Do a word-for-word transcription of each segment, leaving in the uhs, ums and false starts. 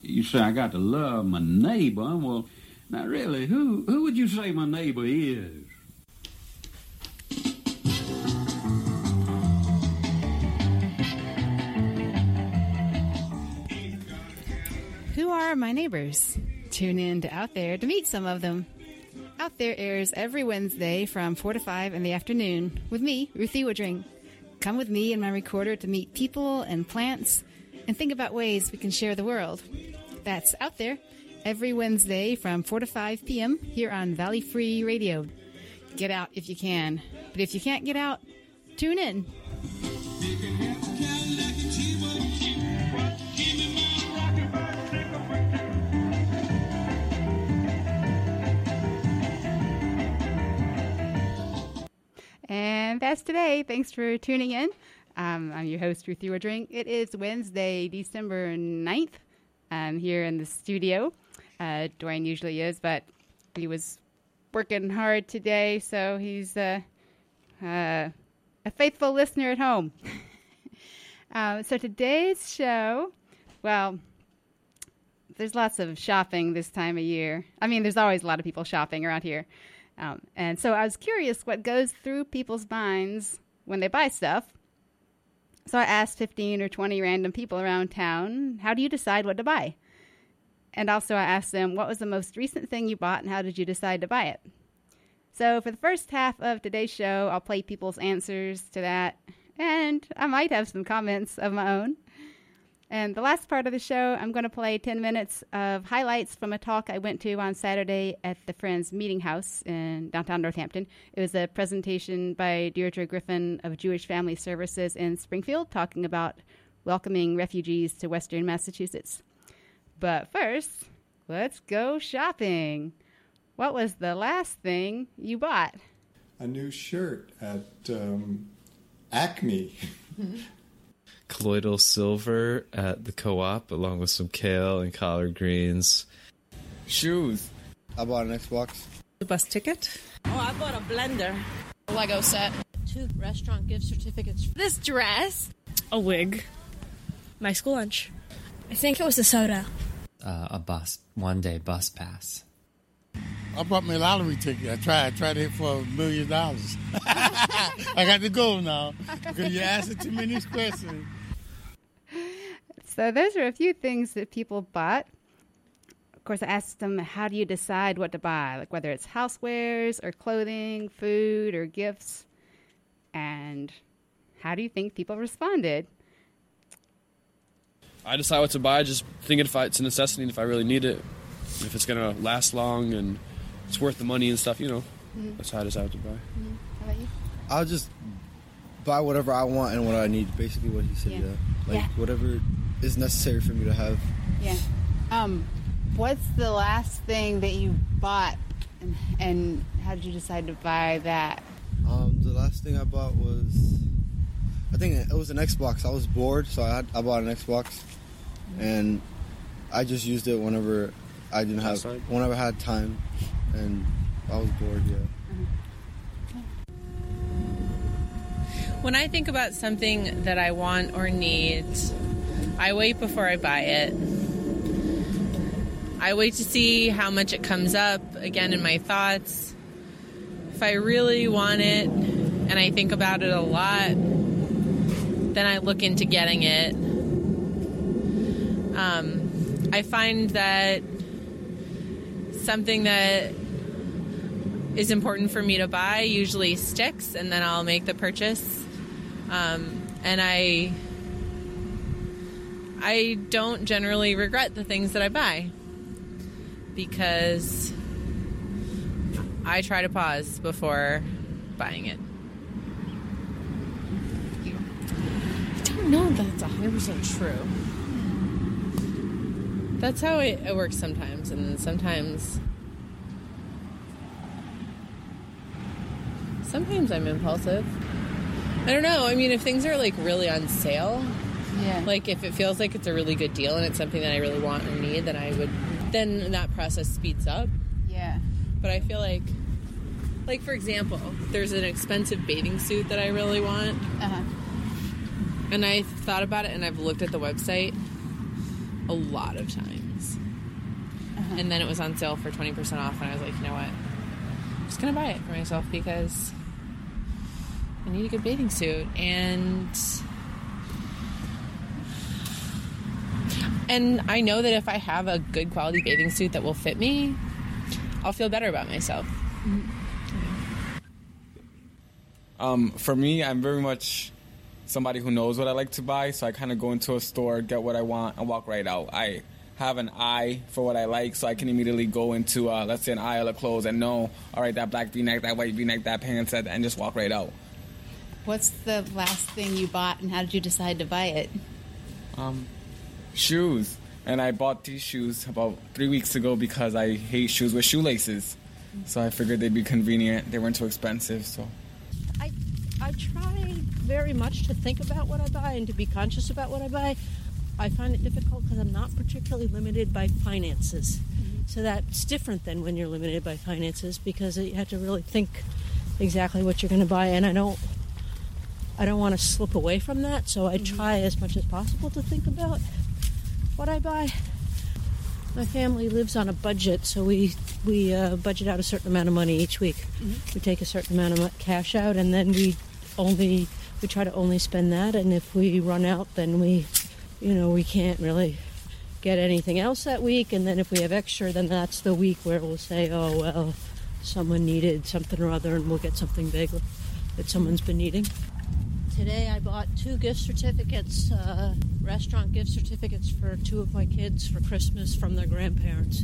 You say I got to love my neighbor. Well, now really, who who would you say my neighbor is? Who are my neighbors? Tune in to Out There to meet some of them. Out There airs every Wednesday from four to five in the afternoon with me, Ruthie Woodring. Come with me and my recorder to meet people and plants and think about ways we can share the world. That's Out There every Wednesday from four to five p.m. here on Valley Free Radio. Get out if you can, but if you can't get out, tune in. And that's today. Thanks for tuning in. Um, I'm your host, Ruthie Woodring. It is Wednesday, December ninth. I'm here in the studio. Uh, Dwayne usually is, but he was working hard today, so he's uh, uh, a faithful listener at home. um, so today's show, well, there's lots of shopping this time of year. I mean, there's always a lot of people shopping around here. Um, and so I was curious what goes through people's minds when they buy stuff. So I asked fifteen or twenty random people around town, how do you decide what to buy? And also I asked them, what was the most recent thing you bought and how did you decide to buy it? So for the first half of today's show, I'll play people's answers to that. And I might have some comments of my own. And the last part of the show, I'm going to play ten minutes of highlights from a talk I went to on Saturday at the Friends Meeting House in downtown Northampton. It was a presentation by Deirdre Griffin of Jewish Family Services in Springfield, talking about welcoming refugees to Western Massachusetts. But first, let's go shopping. What was the last thing you bought? A new shirt at um, Acme. Colloidal silver at the co-op, along with some kale and collard greens. Shoes. I bought an Xbox. The bus ticket. Oh, I bought a blender. A Lego set. Two restaurant gift certificates. This dress. A wig. My school lunch. I think it was a soda. Uh, a bus. One day bus pass. I bought me a lottery ticket. I tried. I tried it for a million dollars. I got to go now because you're asking too many questions. So those are a few things that people bought. Of course, I asked them, how do you decide what to buy? Like whether it's housewares or clothing, food or gifts. And how do you think people responded? I decide what to buy, just thinking if I, it's a necessity and if I really need it. If it's going to last long and it's worth the money and stuff, you know. Mm-hmm. That's how I decide what to buy. Mm-hmm. How about you? I'll just buy whatever I want and what I need, basically what he said, yeah. yeah. Like, yeah. whatever is necessary for me to have. Yeah. Um, what's the last thing that you bought, and, and how did you decide to buy that? Um, the last thing I bought was, I think it was an Xbox. I was bored, so I, had, I bought an Xbox, mm-hmm. and I just used it whenever I didn't have, whenever I had time, and I was bored, yeah. When I think about something that I want or need, I wait before I buy it. I wait to see how much it comes up, again, in my thoughts. If I really want it, and I think about it a lot, then I look into getting it. Um, I find that something that is important for me to buy usually sticks, and then I'll make the purchase. Um, and I I don't generally regret the things that I buy because I try to pause before buying it. I don't know that it's one hundred percent true. That's how it, it works sometimes, and sometimes sometimes I'm impulsive. I don't know. I mean, if things are, like, really on sale, yeah. like, if it feels like it's a really good deal and it's something that I really want or need, then I would, then that process speeds up. Yeah. But I feel like, like, for example, there's an expensive bathing suit that I really want. Uh-huh. And I've thought about it and I've looked at the website. a lot of times. Uh-huh. And then it was on sale for twenty percent off, and I was like, you know what? I'm just going to buy it for myself because I need a good bathing suit. And and I know that if I have a good quality bathing suit that will fit me, I'll feel better about myself. Mm-hmm. Um, for me, I'm very much somebody who knows what I like to buy, so I kind of go into a store, get what I want, and walk right out. I have an eye for what I like, so I can immediately go into, uh, let's say, an aisle of clothes and know, all right, that black V-neck, that white V-neck, that pants, that, and just walk right out. What's the last thing you bought, and how did you decide to buy it? Um, shoes. And I bought these shoes about three weeks ago because I hate shoes with shoelaces. So I figured they'd be convenient. They weren't too expensive, so... I, I try very much to think about what I buy and to be conscious about what I buy. I find it difficult because I'm not particularly limited by finances. Mm-hmm. So that's different than when you're limited by finances because you have to really think exactly what you're going to buy. And I don't, I don't want to slip away from that. So I mm-hmm. try as much as possible to think about what I buy. My family lives on a budget, so we we uh, budget out a certain amount of money each week. Mm-hmm. We take a certain amount of cash out, and then we only we try to only spend that. And if we run out, then we, you know, we can't really get anything else that week. And then if we have extra, then that's the week where we'll say, oh well, someone needed something or other, and we'll get something big that someone's been needing. Today I bought two gift certificates, uh, restaurant gift certificates for two of my kids for Christmas from their grandparents.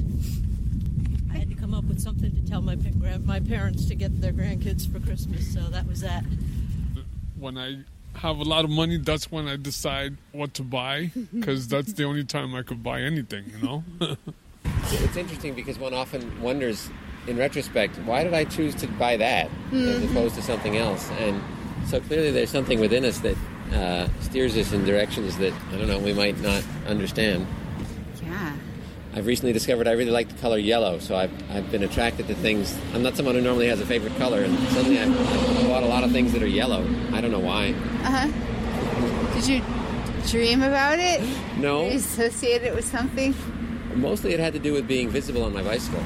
I had to come up with something to tell my pa- my parents to get their grandkids for Christmas, so that was that. When I have a lot of money, that's when I decide what to buy, because that's the only time I could buy anything, you know? It's interesting because one often wonders, in retrospect, why did I choose to buy that mm-hmm. as opposed to something else? And so clearly there's something within us that uh, steers us in directions that, I don't know, we might not understand. Yeah. I've recently discovered I really like the color yellow, so I've, I've been attracted to things. I'm not someone who normally has a favorite color, and suddenly I've, I've bought a lot of things that are yellow. I don't know why. Uh-huh. Did you dream about it? No. Did you associate it with something? Mostly it had to do with being visible on my bicycle.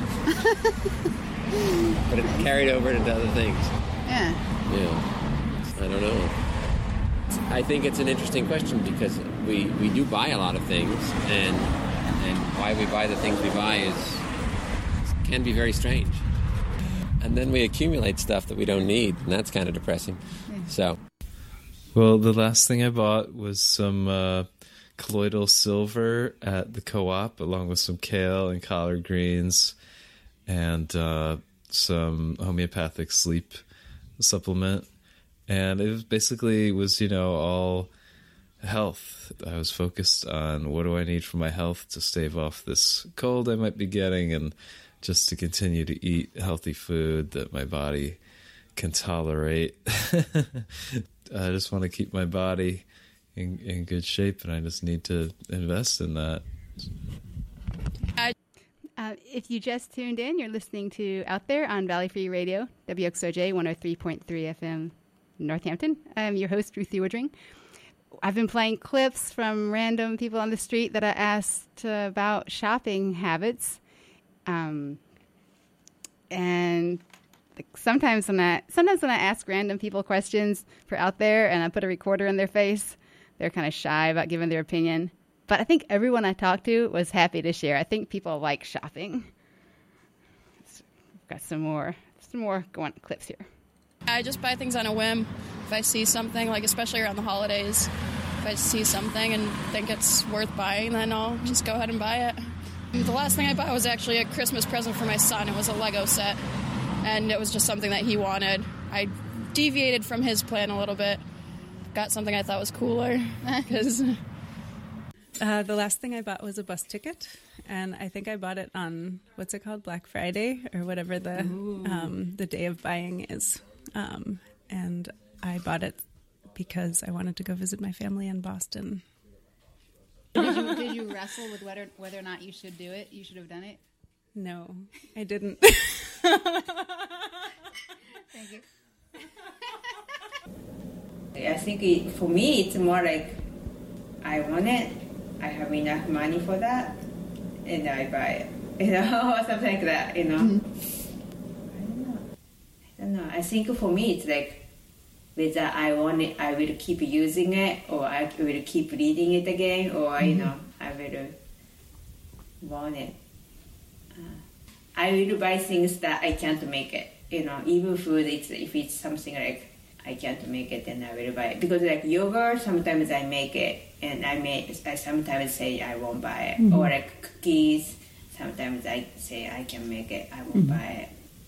But it carried over into other things. Yeah. Yeah. I don't know. I think it's an interesting question because we, we do buy a lot of things, and and why we buy the things we buy is can be very strange. And then we accumulate stuff that we don't need, and that's kind of depressing. Yeah. So, well, the last thing I bought was some uh, colloidal silver at the Co-op, along with some kale and collard greens, and uh, some homeopathic sleep supplement. And it was basically was, you know, all health. I was focused on what do I need for my health to stave off this cold I might be getting, and just to continue to eat healthy food that my body can tolerate. I just want to keep my body in, in good shape, and I just need to invest in that. Uh, if you just tuned in, you're listening to Out There on Valley Free Radio, W X O J one oh three point three F M. Northampton. I'm your host, Ruthie Woodring. I've been playing clips from random people on the street that I asked uh, about shopping habits. Um, and like, sometimes when I sometimes when I ask random people questions for Out There and I put a recorder in their face, they're kind of shy about giving their opinion. But I think everyone I talked to was happy to share. I think people like shopping. So we've got some more, some more going clips here. I just buy things on a whim. If I see something, like especially around the holidays, if I see something and think it's worth buying, then I'll just go ahead and buy it. The last thing I bought was actually a Christmas present for my son. It was a Lego set, and it was just something that he wanted. I deviated from his plan a little bit. Got something I thought was cooler. Cause uh, the last thing I bought was a bus ticket, and I think I bought it on, what's it called, Black Friday, or whatever the um, the day of buying is. Um, and I bought it because I wanted to go visit my family in Boston. Did you, did you wrestle with whether whether or not you should do it? You should have done it? No, I didn't. Thank you. I think it, for me, it's more like I want it, I have enough money for that, and I buy it. You know, or something like that. You know. Mm-hmm. I don't know. I don't know. I think for me, it's like whether I want it, I will keep using it, or I will keep reading it again, or mm-hmm. you know, I will want it. Uh, I will buy things that I can't make it. You know, even food. It's if it's something like I can't make it, then I will buy it. Because like yogurt, sometimes I make it, and I may I sometimes say I won't buy it, mm-hmm. or like cookies. Sometimes I say I can make it, I won't mm-hmm. buy it.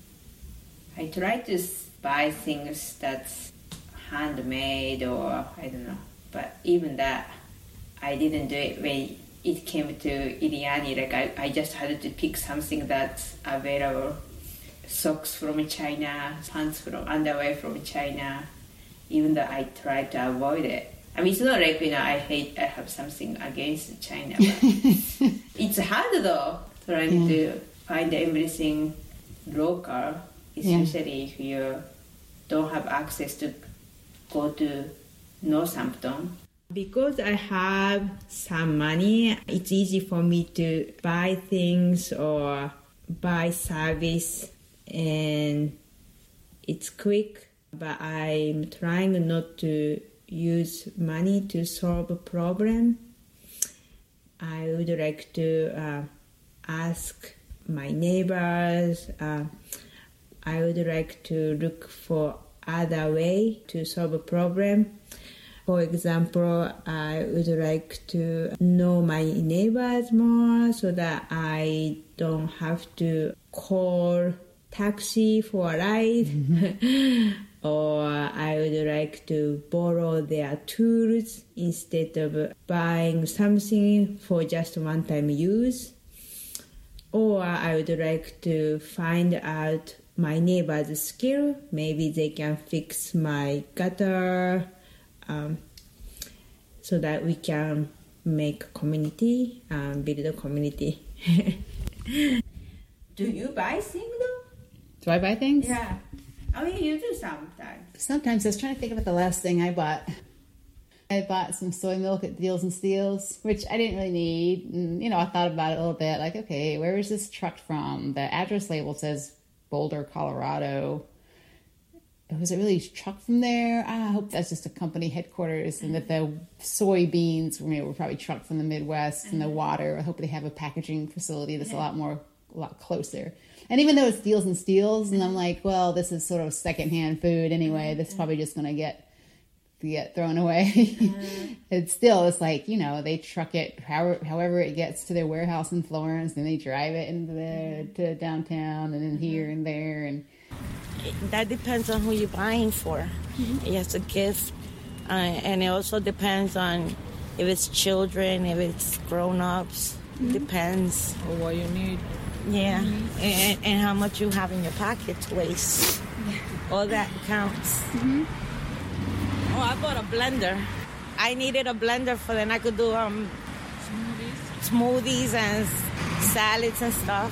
I try to buy things that's handmade or I don't know. But even that, I didn't do it when it came to Iliani. Like I, I just had to pick something that's available. Socks from China, pants from underwear from China. Even though I try to avoid it. I mean, it's not like, you know, I hate, I have something against China. But it's hard though. Trying yeah. to find everything local, especially yeah. if you don't have access to go to Northampton. Because I have some money, it's easy for me to buy things or buy service, and it's quick. But I'm trying not to use money to solve a problem. I would like to uh, ask my neighbors. Uh, I would like to look for other way to solve a problem. For example, I would like to know my neighbors more so that I don't have to call taxi for a ride. Mm-hmm. Or I would like to borrow their tools instead of buying something for just one-time use. Or I would like to find out my neighbor's skill. Maybe they can fix my gutter, um, so that we can make a community, um, build a community. Do you buy things though? Do I buy things? Yeah. I mean, you do sometimes. Sometimes. I was trying to think about the last thing I bought. I bought some soy milk at Deals and Steals, which I didn't really need. And, you know, I thought about it a little bit. Like, okay, where is this trucked from? The address label says Boulder, Colorado. Was it really trucked from there? I hope that's just a company headquarters, and that the soybeans you know, were probably trucked from the Midwest, and the water. I hope they have a packaging facility that's yeah. a lot more, a lot closer. And even though it's Deals and Steals, and I'm like, well, this is sort of secondhand food anyway. This is probably just going to get get thrown away. Uh-huh. It's still, it's like, you know, they truck it however, however it gets to their warehouse in Florence, and they drive it into the to downtown, and then here and there, and that depends on who you're buying for. Mm-hmm. It's a gift, uh, and it also depends on if it's children, if it's grown-ups. Mm-hmm. Depends. Or what you need. Yeah, mm-hmm. and, and how much you have in your pocket to waste. Yeah. All that counts. Mm-hmm. Oh, I bought a blender. I needed a blender for then I could do um smoothies, smoothies and salads and stuff.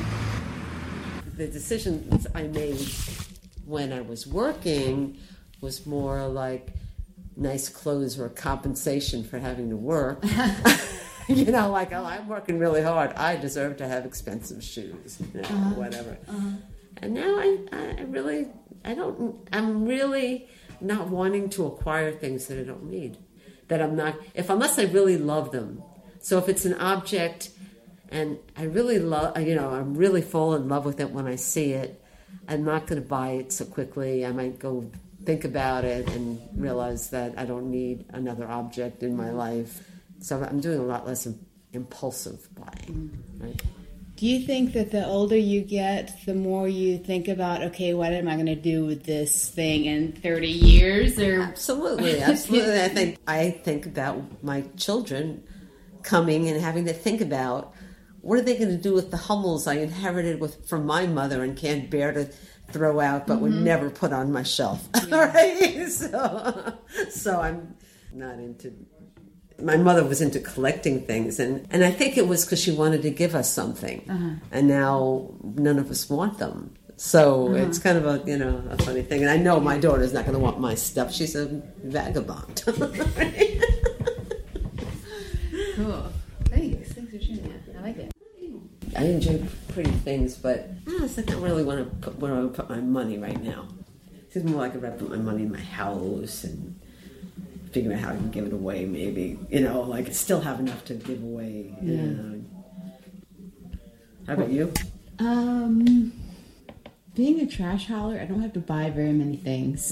The decisions I made when I was working was more like nice clothes were compensation for having to work. You know, like, oh, I'm working really hard. I deserve to have expensive shoes, you know, uh-huh. whatever. Uh-huh. And now I, I really, I don't, I'm really not wanting to acquire things that I don't need. That I'm not, if unless I really love them. So if it's an object and I really love, you know, I'm really fall in love with it when I see it, I'm not going to buy it so quickly. I might go think about it and realize that I don't need another object in my life. So I'm doing a lot less impulsive buying, right? Do you think that the older you get, the more you think about, okay, what am I going to do with this thing in thirty years? Or Absolutely, absolutely. I think I think about my children coming and having to think about what are they going to do with the Hummels I inherited with from my mother and can't bear to throw out, but mm-hmm. would never put on my shelf. Yeah. Right? So, so I'm not into. My mother was into collecting things, and, and I think it was because she wanted to give us something, uh-huh. and now none of us want them. So uh-huh. it's kind of a, you know, a funny thing. And I know my daughter's not going to want my stuff. She's a vagabond. Cool. Thanks. Thanks for sharing that. I like it. I enjoy pretty things, but honestly, I don't really want to put where I would put my money right now. It's more like I'd rather put my money in my house and figure out how I can give it away, maybe. You know, like still have enough to give away. You Yeah. know. How about you? Um, being a trash hauler, I don't have to buy very many things.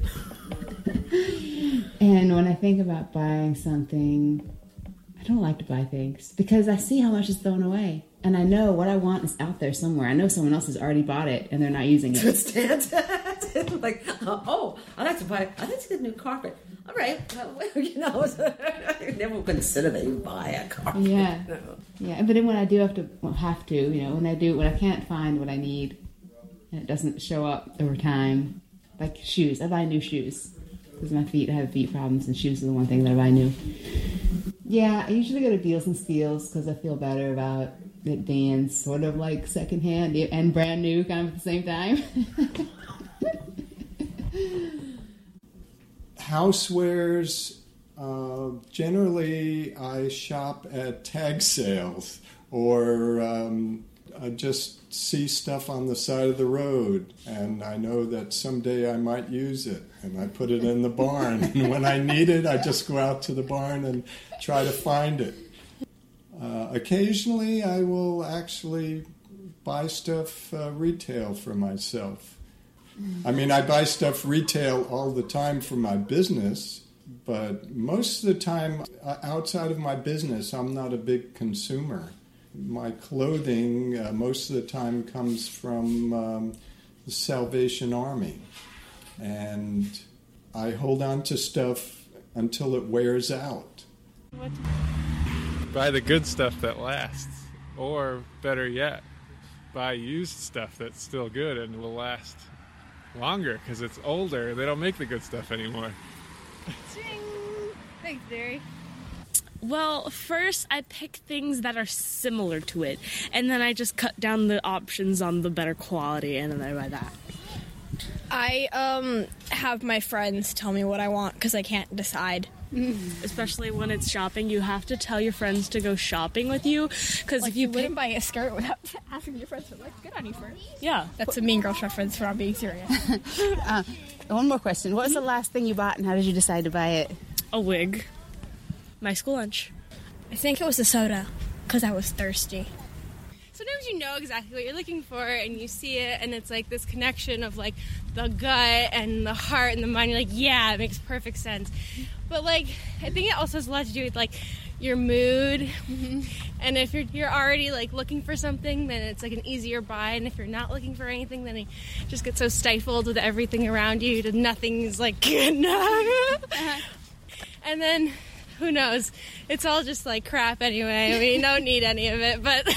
And when I think about buying something, I don't like to buy things because I see how much is thrown away. And I know what I want is out there somewhere. I know someone else has already bought it and they're not using it. Stand like, oh, I'd like to buy, I'd like to get a new carpet. All right, well, you know, you never consider that you buy a carpet. Yeah. No. Yeah, but then when I do have to, well, have to, you know, when I do, when I can't find what I need and it doesn't show up over time, like shoes. I buy new shoes because my feet, I have feet problems and shoes are the one thing that I buy new. Yeah, I usually go to Deals and Steals because I feel better about it being sort of like secondhand and brand new kind of at the same time. Housewares, uh, generally I shop at tag sales or um, I just see stuff on the side of the road and I know that someday I might use it and I put it in the barn. And when I need it, I just go out to the barn and try to find it. Uh, occasionally I will actually buy stuff uh, retail for myself. I mean, I buy stuff retail all the time for my business, but most of the time outside of my business, I'm not a big consumer. My clothing uh, most of the time comes from um, the Salvation Army, and I hold on to stuff until it wears out. Buy the good stuff that lasts, or better yet, buy used stuff that's still good and will last longer because it's older. They don't make the good stuff anymore. Ching! Thanks, Derry. Well, first I pick things that are similar to it, and then I just cut down the options on the better quality, and then I buy that. I um have my friends tell me what I want because I can't decide. Mm-hmm. Especially when it's shopping, you have to tell your friends to go shopping with you because Like if you, you pick, wouldn't buy a skirt without asking your friends to look good on you first. Yeah, That's a Mean Girls reference for not being serious. uh, one more question. What was the last thing you bought and how did you decide to buy it? a wig, my school lunch. I think it was a soda because I was thirsty. Sometimes you know exactly what you're looking for and you see it and it's like this connection of like the gut and the heart and the mind. You're like, yeah, it makes perfect sense. But like, I think it also has a lot to do with like your mood. Mm-hmm. And if you're you're already like looking for something, then it's like an easier buy. And if you're not looking for anything, then you just get so stifled with everything around you that nothing is like good enough. Uh-huh. And then who knows? It's all just like crap anyway. I mean, you don't need any of it, but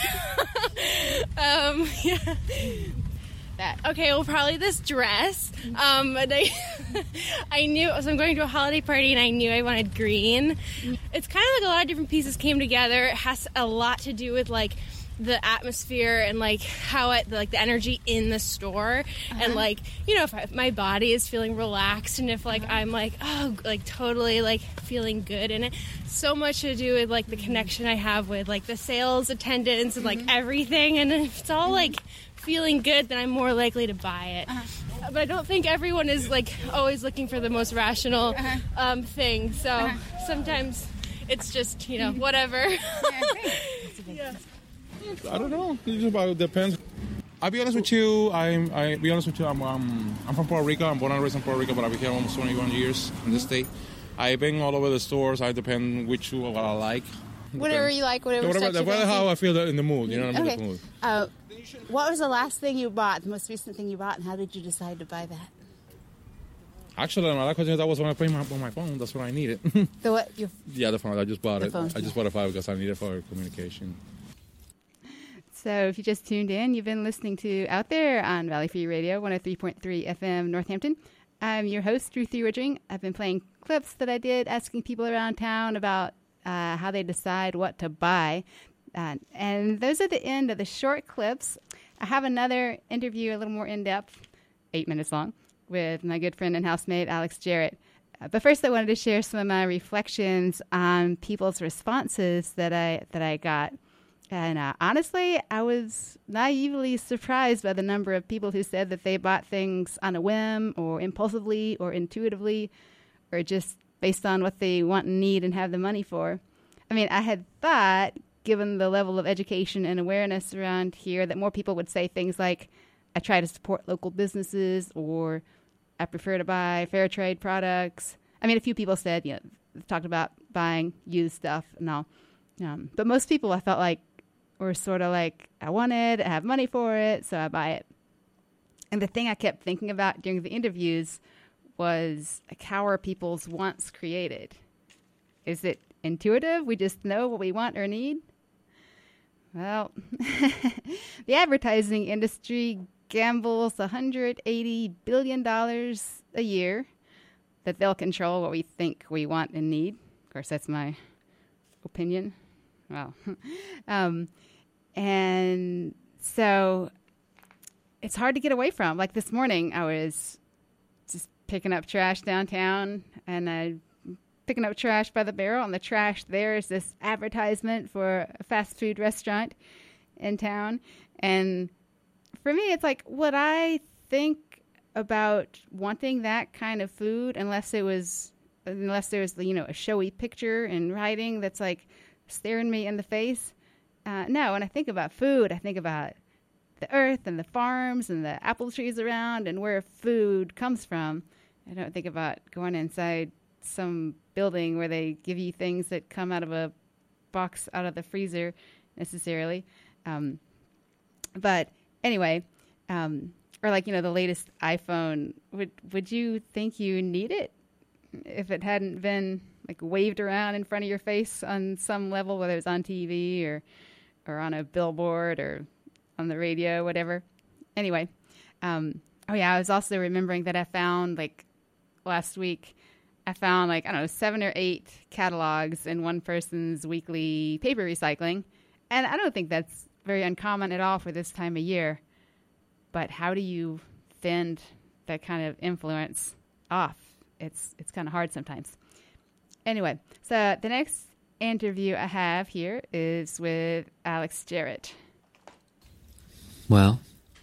um, yeah. That. Okay, well, probably this dress. Um, but I, I knew, so I'm going to a holiday party and I knew I wanted green. It's kind of like a lot of different pieces came together. It has a lot to do with like the atmosphere and like how it, like the energy in the store. Uh-huh. And like, you know, if, I, if my body is feeling relaxed and if like uh-huh. I'm like, oh, like totally like feeling good in it. So much to do with like the connection I have with like the sales attendants and like mm-hmm. everything. And if it's all mm-hmm. like feeling good, then I'm more likely to buy it. Uh-huh. But I don't think everyone is like always looking for the most rational uh-huh. um, thing. So uh-huh. sometimes it's just, you know, whatever. Yeah. I don't know. It just about depends. I'll be honest with you. I'm. I be honest with you. I'm. Um, I'm from Puerto Rico. I'm born and raised in Puerto Rico, but I've been here almost twenty-one years in the state. I've been all over the stores. I depend which what I like. Whatever Depends. you like, whatever. Whatever, starts whatever your how fancy. I feel in the mood. You know, I'm Okay. in the mood. Uh, what was the last thing you bought? The most recent thing you bought, and how did you decide to buy that? Actually, my last question that was when I played my, on my phone. That's what I needed. The what? Your yeah, the phone. I just bought The it. phone, I just yeah. bought a phone because I need it for communication. So if you just tuned in, you've been listening to Out There on Valley Free Radio, one oh three point three F M Northampton. I'm your host, Ruthie Woodring. I've been playing clips that I did asking people around town about uh, how they decide what to buy. Uh, and those are the end of the short clips. I have another interview, a little more in-depth, eight minutes long, with my good friend and housemate, Alex Jarrett. Uh, but first, I wanted to share some of my reflections on people's responses that I that I got. And uh, honestly, I was naively surprised by the number of people who said that they bought things on a whim or impulsively or intuitively or just based on what they want and need and have the money for. I mean, I had thought, given the level of education and awareness around here, that more people would say things like, I try to support local businesses, or I prefer to buy fair trade products. I mean, a few people said, you know, talked about buying used stuff and all. Um, but most people, I felt like, were sort of like, I want it, I have money for it, so I buy it. And the thing I kept thinking about during the interviews was, like, how are people's wants created? Is it intuitive? We just know what we want or need? Well, the advertising industry gambles one hundred eighty billion dollars a year that they'll control what we think we want and need. Of course, that's my opinion. Well, um, and so it's hard to get away from. Like this morning, I was just picking up trash downtown, and I picking up trash by the barrel, and the trash there is this advertisement for a fast food restaurant in town. And for me, it's like, would I think about wanting that kind of food unless it was, unless there was, you know, a showy picture and writing that's like staring me in the face? Uh, no, when I think about food, I think about the earth and the farms and the apple trees around and where food comes from. I don't think about going inside some building where they give you things that come out of a box out of the freezer necessarily. Um, but anyway, um, or like, you know, the latest iPhone, would, would you think you need it if it hadn't been like waved around in front of your face on some level, whether it's on T V or, or on a billboard or on the radio, whatever. Anyway. Um, oh yeah. I was also remembering that I found like last week, I found like, I don't know, seven or eight catalogs in one person's weekly paper recycling. And I don't think that's very uncommon at all for this time of year. But how do you fend that kind of influence off? It's it's kind of hard sometimes. Anyway, so the next interview I have here is with Alex Jarrett. Well,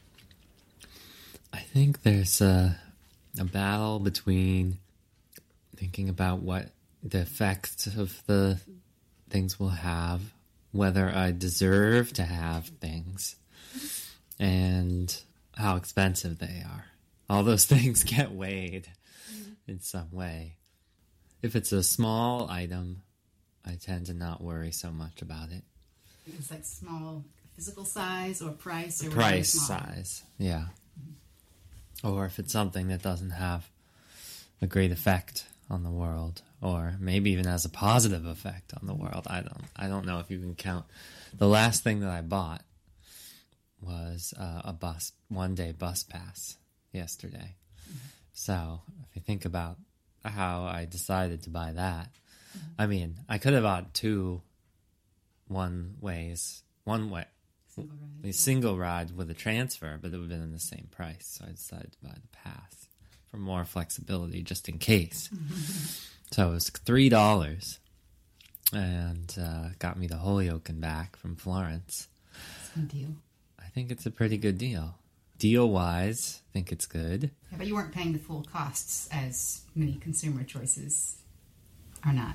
I think there's a, a battle between thinking about what the effects of the things will have, whether I deserve to have things, and how expensive they are. All those things get weighed in some way. If it's a small item, I tend to not worry so much about it. It's like small physical size or price or price size, yeah. Mm-hmm. Or if it's something that doesn't have a great effect on the world, or maybe even has a positive effect on the world. I don't I don't know if you can count. The last thing that I bought was uh, a bus, one-day bus pass yesterday. Mm-hmm. So if you think about how I decided to buy that, mm-hmm. I mean, I could have bought two one ways, one way, single ride, a single ride with a transfer, but it would have been in the same price. So I decided to buy the pass for more flexibility, just in case. So it was three dollars, and uh, got me the Holyoke and back from Florence. That's a good deal. I think it's a pretty good deal. Deal-wise, I think it's good. Yeah, but you weren't paying the full costs as many consumer choices are not.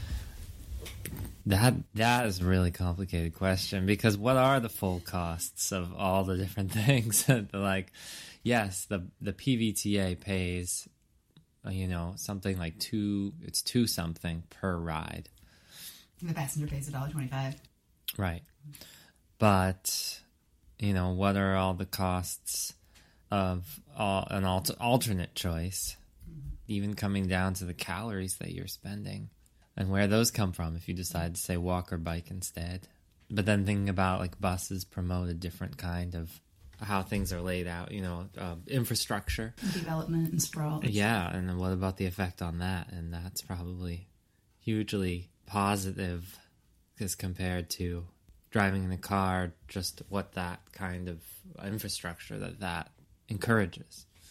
That that is a really complicated question, because what are the full costs of all the different things? Like, yes, the the P V T A pays, you know, something like two. It's two something per ride. And the passenger pays a dollar twenty-five. Right, but you know, what are all the costs of all, an alt- alternate choice? Mm-hmm. Even coming down to the calories that you're spending. And where those come from if you decide to say walk or bike instead. But then thinking about like buses promote a different kind of how things are laid out, you know, uh, infrastructure. Development and sprawl. Yeah, and then what about the effect on that? And that's probably hugely positive as compared to driving in a car, just what that kind of infrastructure that that encourages.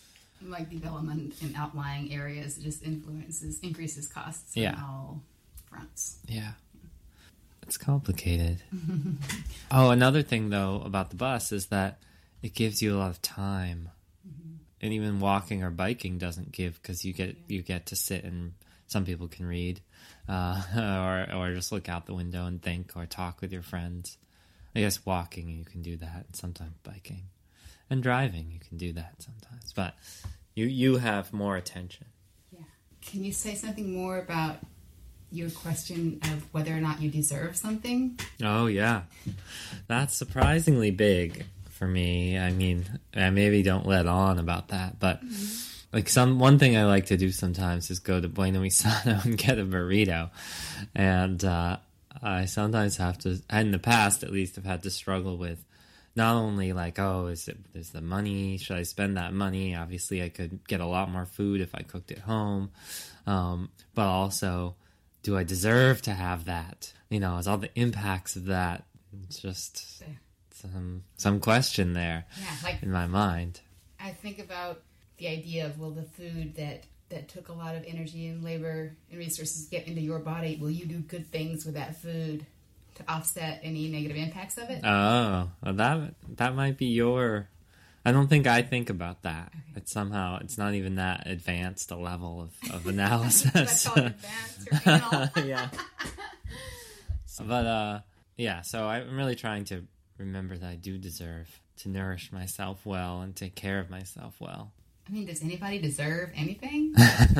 like development in outlying areas just influences, increases costs Yeah. on all fronts. Yeah. It's complicated. Oh, another thing, though, about the bus is that it gives you a lot of time. Mm-hmm. And even walking or biking doesn't give, because you get you get to sit and some people can read uh, or, or just look out the window and think or talk with your friends. I guess walking, you can do that. Sometimes biking. And driving, you can do that sometimes. But you, you have more attention. Can you say something more about your question of whether or not you deserve something? Oh, yeah. That's surprisingly big for me. I mean, I maybe don't let on about that, but like some one thing I like to do sometimes is go to Bueno Misano and get a burrito. And uh, I sometimes have to, in the past at least, I've had to struggle with not only like, oh, is it is the money? Should I spend that money? Obviously, I could get a lot more food if I cooked at home. Um, but also, do I deserve to have that? You know, is all the impacts of that? It's just some some question there Yeah, like- in my mind. I think about the idea of, well, the food that, that took a lot of energy and labor and resources to get into your body, will you do good things with that food to offset any negative impacts of it? Oh, well, that that might be your. I don't think I think about that. It's somehow it's not even that advanced a level of, of analysis. That's called advanced or anal. Yeah. But uh, yeah. So I'm really trying to remember that I do deserve to nourish myself well and take care of myself well. I mean, does anybody deserve anything?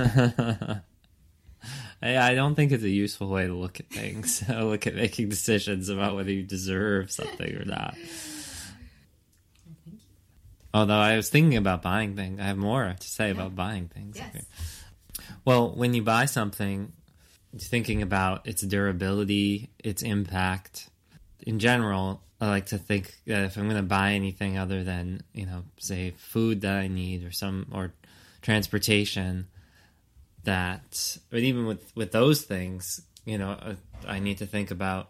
I, I don't think it's a useful way to look at things. Look at making decisions about whether you deserve something or not. Although I was thinking about buying things. I have more to say about buying things. Yes. Well, when you buy something, you're thinking about its durability, its impact. In general, I like to think that if I'm going to buy anything other than, you know, say food that I need or some or transportation, that, but even with, with those things, you know, uh, I need to think about,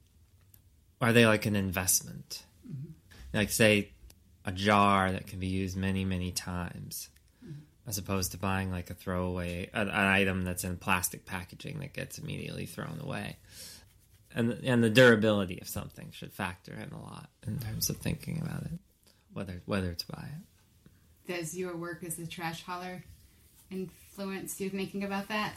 are they like an investment? Mm-hmm. Like, say, a jar that can be used many, many times, mm-hmm. as opposed to buying like a throwaway, an, an item that's in plastic packaging that gets immediately thrown away. And and the durability of something should factor in a lot in terms of thinking about it, whether whether to buy it. Does your work as a trash hauler influence you thinking about that?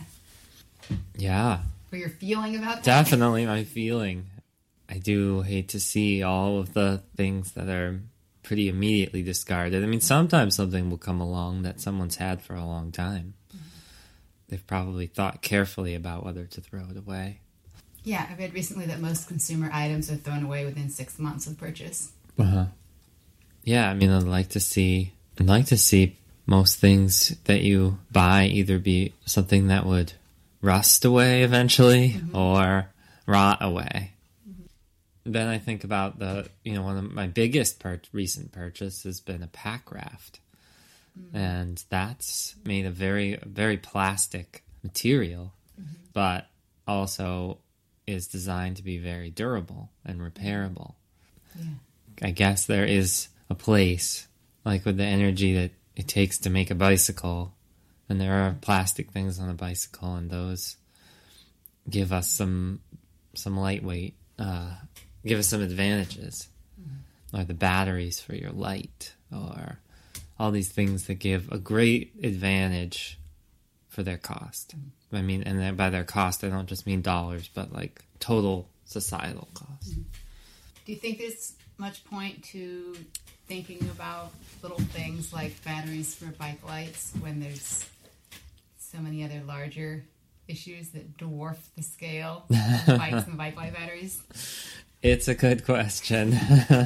Yeah. Or your feeling about that? Definitely my feeling. I do hate to see all of the things that are pretty immediately discarded. I mean, sometimes something will come along that someone's had for a long time. Mm-hmm. They've probably thought carefully about whether to throw it away. Yeah, I read recently that most consumer items are thrown away within six months of purchase. Uh-huh. Yeah, I mean, I'd like to see, I'd like to see most things that you buy either be something that would rust away eventually, mm-hmm. or rot away. Mm-hmm. Then I think about the, you know, one of my biggest pur- recent purchase has been a pack raft. Mm-hmm. And that's made of very, very plastic material, mm-hmm. but also is designed to be very durable and repairable. Yeah. I guess there is a place, like with the energy that it takes to make a bicycle, and there are plastic things on a bicycle, and those give us some some lightweight, uh, give us some advantages, mm-hmm. or the batteries for your light, or all these things that give a great advantage for their cost. Mm-hmm. I mean, and then by their cost, I don't just mean dollars, but like total societal cost. Mm-hmm. Do you think there's much point to thinking about little things like batteries for bike lights when there's so many other larger issues that dwarf the scale of bikes and bike light batteries? It's a good question.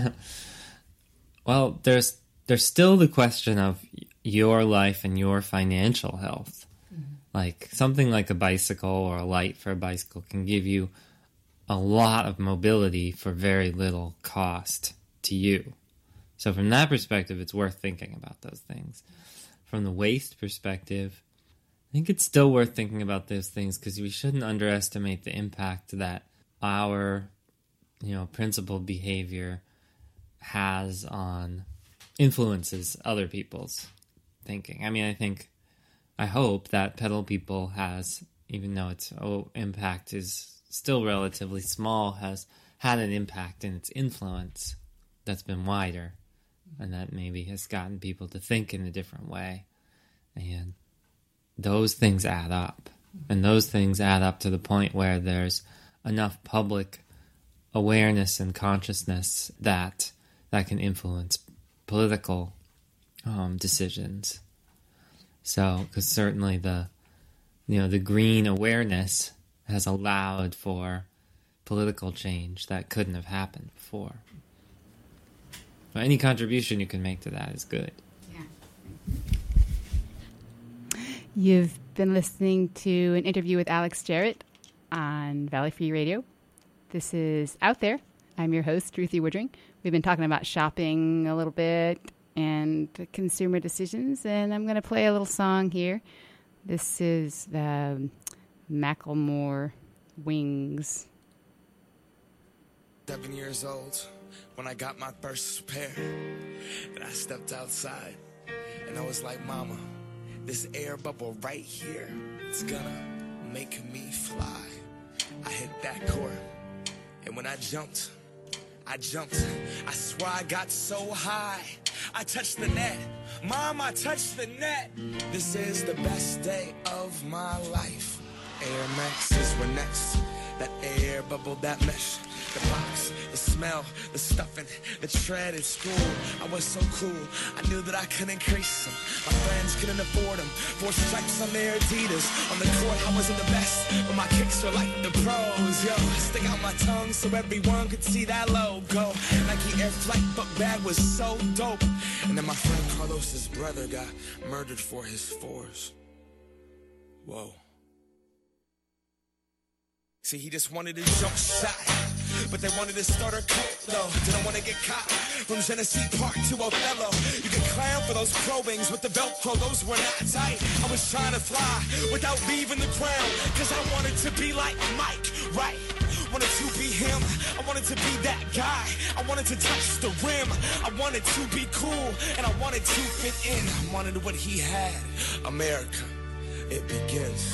Well, there's there's still the question of your life and your financial health. Mm-hmm. Like something like a bicycle or a light for a bicycle can give you a lot of mobility for very little cost to you. So from that perspective, it's worth thinking about those things. From the waste perspective, I think it's still worth thinking about those things because we shouldn't underestimate the impact that our, you know, principled behavior has on, influences other people's thinking. I mean, I think, I hope that Pedal People has, even though its oh, impact is still relatively small, has had an impact in its influence that's been wider, and that maybe has gotten people to think in a different way. And those things add up. And those things add up to the point where there's enough public awareness and consciousness that that can influence political um, decisions. So, because certainly the, you know, the green awareness has allowed for political change that couldn't have happened before. But any contribution you can make to that is good. You've been listening to an interview with Alex Jarrett on Valley Free Radio. This is Out There. I'm your host, Ruthie Woodring. We've been talking about shopping a little bit and consumer decisions, and I'm going to play a little song here. This is the Macklemore Wings. Seven years old when I got my first pair, and I stepped outside, and I was like, Mama, this air bubble right here, it's gonna make me fly. I hit that court, and when I jumped, I jumped. I swear I got so high, I touched the net. Mom, I touched the net. This is the best day of my life. Air Maxes were next. That air bubble, that mesh. The box, the smell, the stuffing, the tread at school. I was so cool, I knew that I couldn't crease them. My friends couldn't afford them. Four stripes on their Adidas. On the court, I wasn't the best, but my kicks were like the pros. Yo, stick out my tongue so everyone could see that logo. Nike Air Flight book bag was so dope. And then my friend Carlos's brother got murdered for his fours. Whoa. See, he just wanted a jump shot, but they wanted to start a cult, though. Didn't want to get caught from Genesee Park to Othello. You can clown for those probings with the Velcro, those were not tight. I was trying to fly without leaving the ground, cause I wanted to be like Mike, right? Wanted to be him, I wanted to be that guy. I wanted to touch the rim, I wanted to be cool, and I wanted to fit in. I wanted what he had. America, it begins.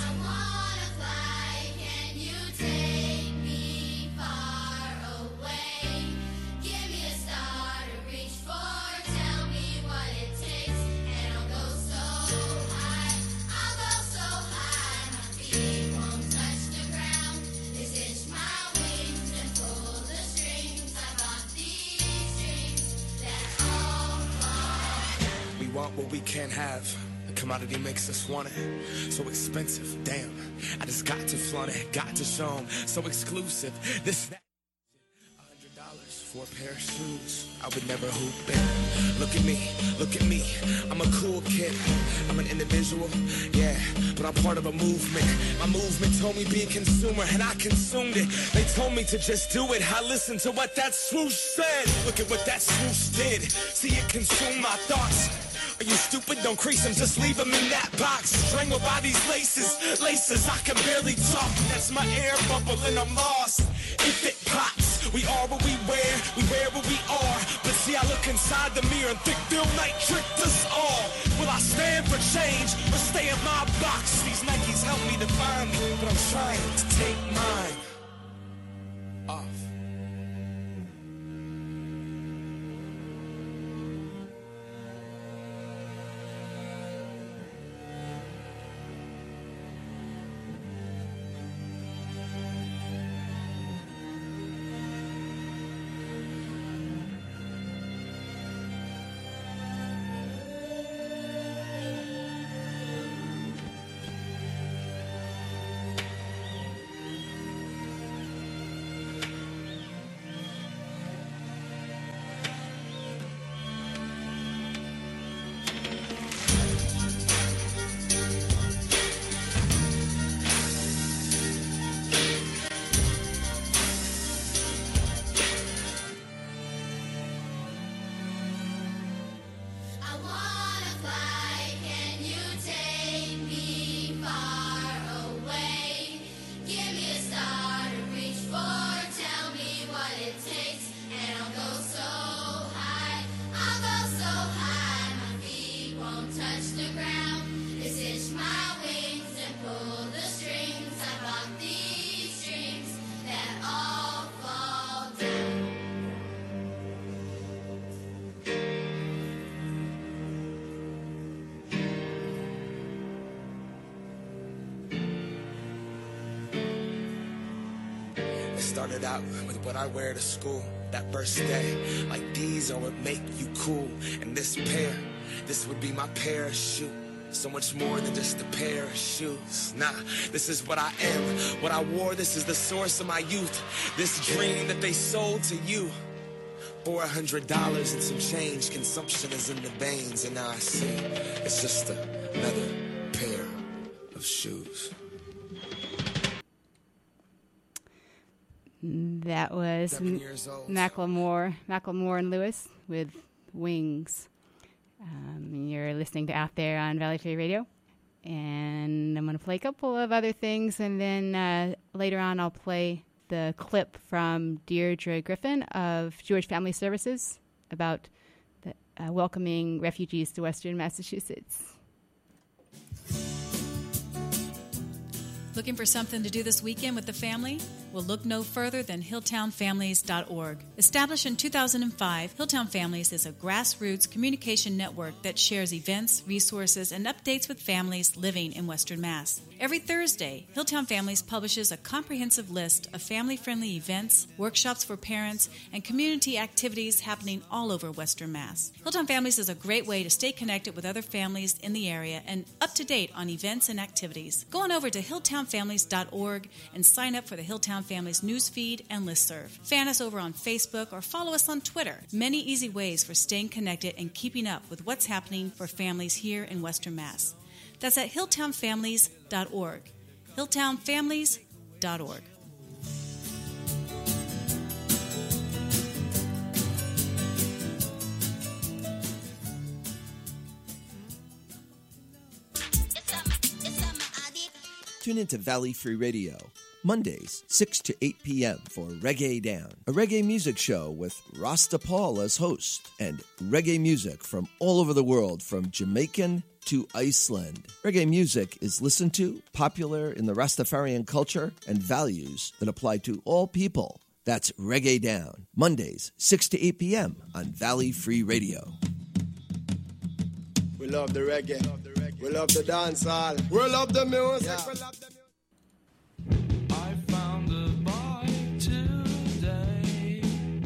Take me far away. Give me a star to reach for. Tell me what it takes, and I'll go so high. I'll go so high, my feet won't touch the ground. Stitch my wings and pull the strings. I got these dreams that all fall. We want what we can't have. Commodity makes us want it. So expensive, damn. I just got to flaunt it, got to show them. So exclusive, this, that. one hundred dollars for a pair of shoes. I would never hoop it. Look at me, look at me. I'm a cool kid. I'm an individual, yeah, but I'm part of a movement. My movement told me be a consumer, and I consumed it. They told me to just do it. I listened to what that swoosh said. Look at what that swoosh did. See it consume my thoughts. Are you stupid? Don't crease them, just leave them in that box. Strangled by these laces, laces, I can barely talk. That's my air bubble and I'm lost. If it pops, we are what we wear, we wear what we are. But see, I look inside the mirror and think Phil Knight tricked us all. Will I stand for change or stay in my box? These Nikes help me define me, but I'm trying to take mine off. Started out with what I wear to school that first day. Like these are what make you cool. And this pair, this would be my parachute. So much more than just a pair of shoes. Nah, this is what I am. What I wore, this is the source of my youth. This dream that they sold to you. Four hundred dollars and some change. Consumption is in the veins. And now I see it's just a, another pair of shoes. That was M- Macklemore, Macklemore and Lewis with Wings. Um, you're listening to Out There on Valley Free Radio. And I'm going to play a couple of other things. And then uh, later on, I'll play the clip from Deirdre Griffin of Jewish Family Services about the, uh, welcoming refugees to Western Massachusetts. Looking for something to do this weekend with the family? Well, look no further than Hilltown Families dot org. Established in two thousand five, Hilltown Families is a grassroots communication network that shares events, resources, and updates with families living in Western Mass. Every Thursday, Hilltown Families publishes a comprehensive list of family-friendly events, workshops for parents, and community activities happening all over Western Mass. Hilltown Families is a great way to stay connected with other families in the area and up to date on events and activities. Go on over to Hilltown Families dot org and sign up for the Hilltown Families newsfeed and listserv. Fan us over on Facebook or follow us on Twitter. Many easy ways for staying connected and keeping up with what's happening for families here in Western Mass. That's at Hilltown Families dot org. Hilltown Families dot org. Tune into Valley Free Radio, Mondays, six to eight p.m. for Reggae Down, a reggae music show with Rasta Paul as host, and reggae music from all over the world, from Jamaican to Iceland. Reggae music is listened to, popular in the Rastafarian culture, and values that apply to all people. That's Reggae Down, Mondays, six to eight p.m. on Valley Free Radio. We love the reggae. We love the dancehall. We love the music. Yeah. We love the music. I found a bike today.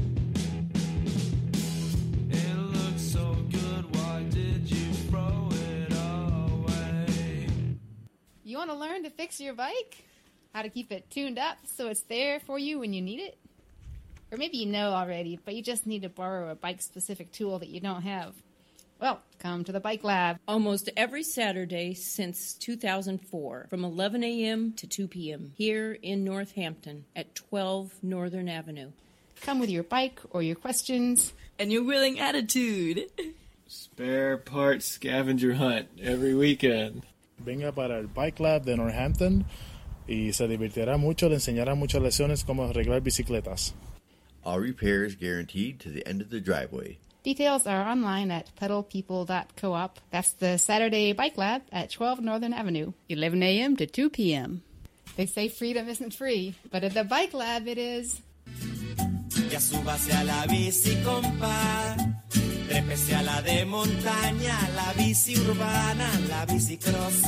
It looks so good. Why did you throw it away? You want to learn to fix your bike? How to keep it tuned up so it's there for you when you need it? Or maybe you know already, but you just need to borrow a bike-specific tool that you don't have. Well, come to the Bike Lab. Almost every Saturday since two thousand four, from eleven a.m. to two p.m., here in Northampton at twelve Northern Avenue. Come with your bike or your questions. And your willing attitude. Spare parts scavenger hunt every weekend. Venga para el Bike Lab de Northampton y se divertirá mucho, le enseñará muchas lecciones cómo arreglar bicicletas. All repairs guaranteed to the end of the driveway. Details are online at pedal people dot coop. That's the Saturday Bike Lab at twelve Northern Avenue, eleven a.m. to two p.m. They say freedom isn't free, but at the Bike Lab it is. Ya súbase a la bici, compa. Trépese a la de montaña, la bici urbana, la bici cross.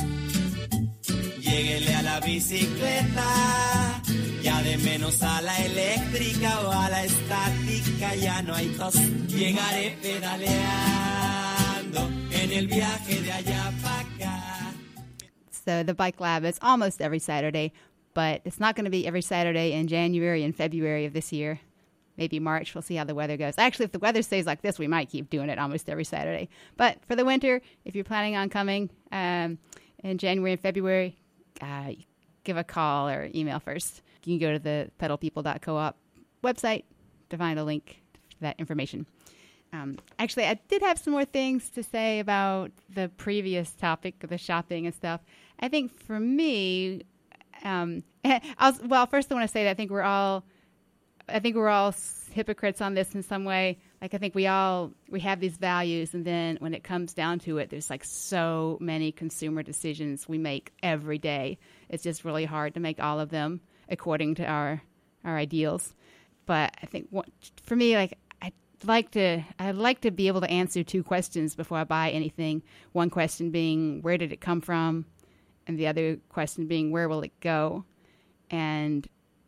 Lléguele a la bicicleta. Ya de menos a la eléctrica o a la estática ya no hay tos. Llegaré pedaleando en el viaje de allá para acá. So the Bike Lab is almost every Saturday, but it's not going to be every Saturday in January and February of this year. Maybe March. We'll see how the weather goes. Actually, if the weather stays like this, we might keep doing it almost every Saturday. But for the winter, if you're planning on coming um, in January and February, uh, give a call or email first. You can go to the pedal people dot coop website to find a link to that information. Um, actually, I did have some more things to say about the previous topic, the shopping and stuff. I think for me, um, I was, well, first I want to say that I think we're all, I think we're all hypocrites on this in some way. Like I think we all, we have these values, and then when it comes down to it, there's like so many consumer decisions we make every day. It's just really hard to make all of them according to our our ideals. But I think what, for me, like I'd like to I'd like to be able to answer two questions before I buy anything. One question being, where did it come from? And the other question being, where will it go? And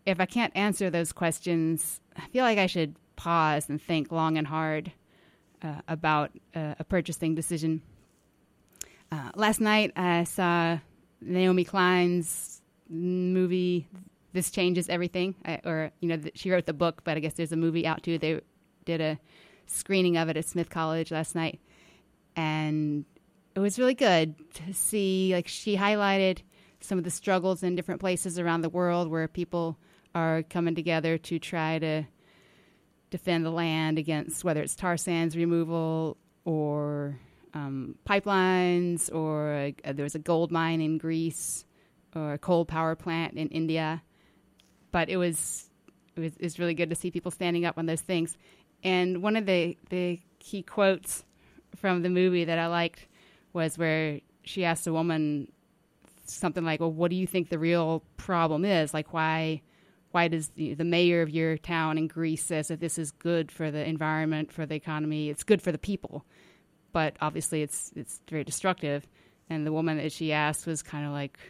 if I can't answer those questions, I feel like I should pause and think long and hard uh, about uh, a purchasing decision. Uh, last night, I saw Naomi Klein's movie, This Changes Everything. I, or, you know, th- she wrote the book, but I guess there's a movie out too. They did a screening of it at Smith College last night. And it was really good to see, like, she highlighted some of the struggles in different places around the world where people are coming together to try to defend the land against whether it's tar sands removal or um, pipelines, or a, a, there was a gold mine in Greece or a coal power plant in India. But it was, it was, it was really good to see people standing up on those things. And one of the, the key quotes from the movie that I liked was where she asked a woman something like, well, what do you think the real problem is? Like, why why does the, the mayor of your town in Greece says that this is good for the environment, for the economy, it's good for the people, but obviously it's it's very destructive. And the woman that she asked was kind of like,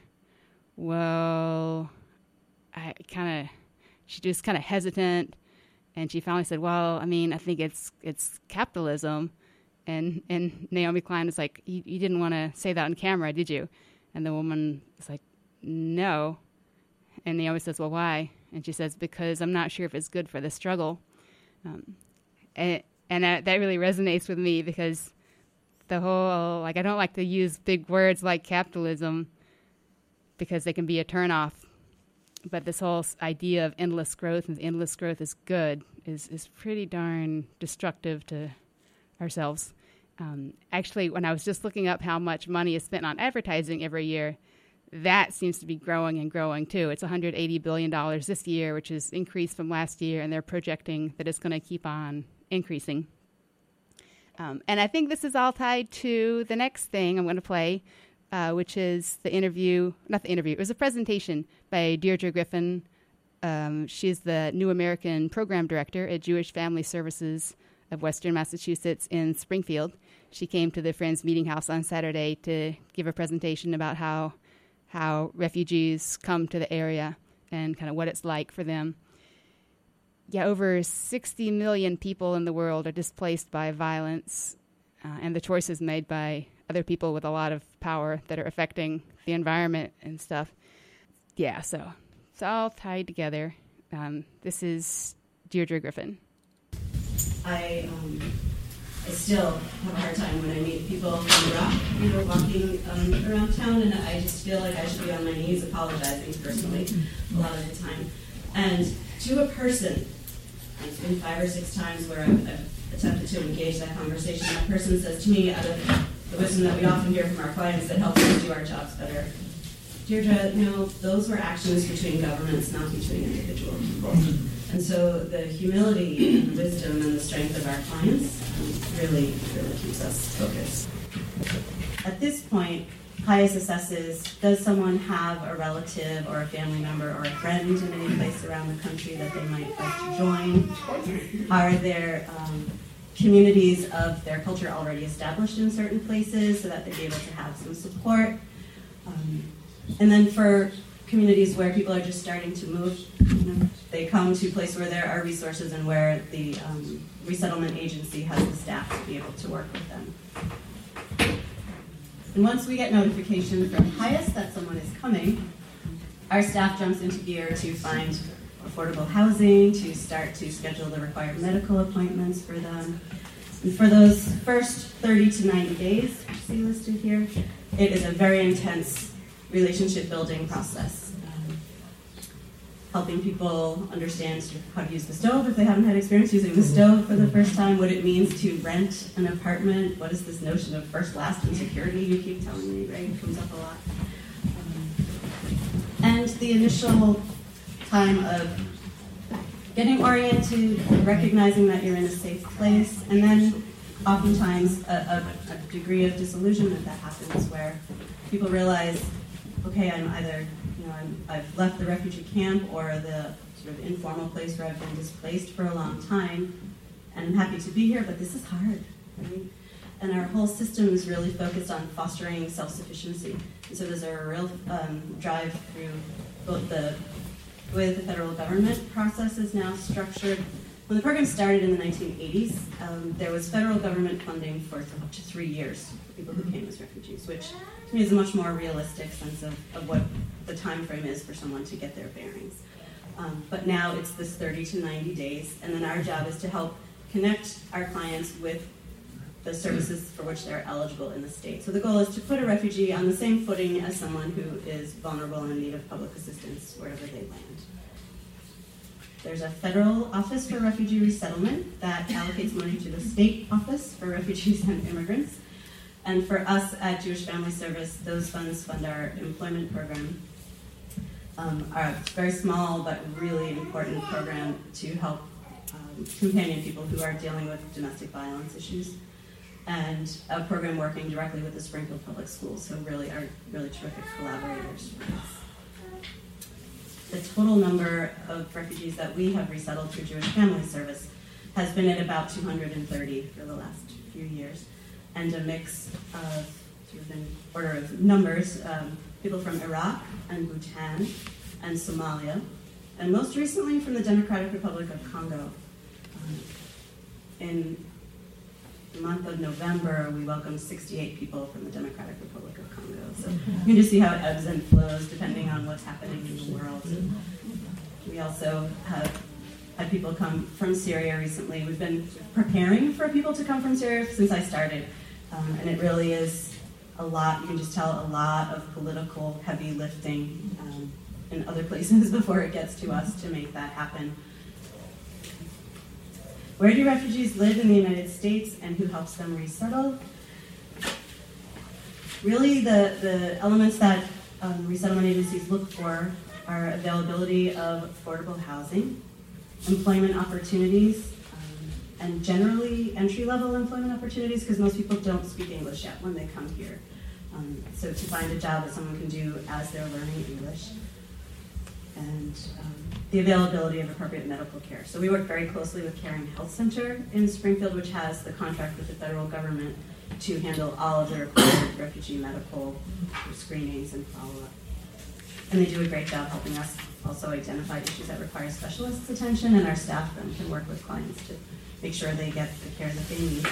well, I kind of, she just kind of hesitant, and she finally said, well, I mean, I think it's it's capitalism. And and Naomi Klein was like, you, you didn't want to say that on camera, did you? And the woman was like, no. And Naomi says, well, why? And she says, because I'm not sure if it's good for the struggle. Um, and and that, that really resonates with me, because the whole, like, I don't like to use big words like capitalism because they can be a turnoff. But this whole idea of endless growth, and endless growth is good, is, is pretty darn destructive to ourselves. Um, actually, when I was just looking up how much money is spent on advertising every year, that seems to be growing and growing too. It's one hundred eighty billion dollars this year, which is increased from last year, and they're projecting that it's going to keep on increasing. Um, and I think this is all tied to the next thing I'm going to play, uh, which is the interview, not the interview, it was a presentation by Deirdre Griffin. Um, she's the New American Program Director at Jewish Family Services of Western Massachusetts in Springfield. She came to the Friends Meeting House on Saturday to give a presentation about how how refugees come to the area and kind of what it's like for them. Yeah, over sixty million people in the world are displaced by violence uh, and the choices made by other people with a lot of power that are affecting the environment and stuff. Yeah, so it's all tied together. Um, this is Deirdre Griffin. I um, I still have a hard time when I meet people from Iraq, you know, walking um, around town, and I just feel like I should be on my knees apologizing personally a lot of the time. And to a person, it's been five or six times where I've, I've attempted to engage that conversation, and that person says to me, out of the wisdom that we often hear from our clients that helps us do our jobs better, Deirdre, you know, those were actions between governments, not between individual people. And so the humility and the wisdom and the strength of our clients um, really, really keeps us focused. At this point, HIAS assesses, does someone have a relative or a family member or a friend in any place around the country that they might like to join? Are there um, communities of their culture already established in certain places so that they'd be able to have some support? Um, and then for communities where people are just starting to move, you know, they come to a place where there are resources and where the um, resettlement agency has the staff to be able to work with them. And once we get notification from HIAS that someone is coming, our staff jumps into gear to find affordable housing, to start to schedule the required medical appointments for them. And for those first thirty to ninety days, you see listed here, it is a very intense relationship building process. Um, helping people understand how to use the stove if they haven't had experience using the stove for the first time, what it means to rent an apartment, what is this notion of first, last, and security you keep telling me, right? It comes up a lot. Um, and the initial time of getting oriented, recognizing that you're in a safe place, and then oftentimes a, a, a degree of disillusionment that happens where people realize, okay, I'm either, you know, I'm, I've left the refugee camp or the sort of informal place where I've been displaced for a long time, and I'm happy to be here, but this is hard, right? And our whole system is really focused on fostering self-sufficiency. And so there's a real um, drive through both the with the federal government process is now structured. When the program started in the nineteen eighties, um, there was federal government funding for up to three years for people who came as refugees, which to me is a much more realistic sense of, of what the time frame is for someone to get their bearings. Um, but now it's this thirty to ninety days, and then our job is to help connect our clients with the services for which they're eligible in the state. So the goal is to put a refugee on the same footing as someone who is vulnerable and in need of public assistance wherever they land. There's a federal office for refugee resettlement that allocates money to the state office for refugees and immigrants. And for us at Jewish Family Service, those funds fund our employment program. Um, our very small but really important program to help um, companion people who are dealing with domestic violence issues, and a program working directly with the Springfield Public Schools, so really are really terrific collaborators for us. The total number of refugees that we have resettled through Jewish Family Service has been at about two hundred thirty for the last few years, and a mix of, sort of in order of numbers, um, people from Iraq and Bhutan and Somalia, and most recently from the Democratic Republic of Congo. Um, in the month of November, we welcomed sixty-eight people from the Democratic Republic of Congo. So you can just see how it ebbs and flows depending on what's happening in the world. And we also have had people come from Syria recently. We've been preparing for people to come from Syria since I started. Um, and it really is a lot, you can just tell a lot of political heavy lifting um, in other places before it gets to us to make that happen. Where do refugees live in the United States, and who helps them resettle? Really, the, the elements that um, resettlement agencies look for are availability of affordable housing, employment opportunities, um, and generally entry-level employment opportunities, because most people don't speak English yet when they come here. Um, so to find a job that someone can do as they're learning English. And um, the availability of appropriate medical care. So we work very closely with Caring Health Center in Springfield, which has the contract with the federal government to handle all of the required refugee medical screenings and follow-up. And they do a great job helping us also identify issues that require specialists' attention, and our staff then can work with clients to make sure they get the care that they need.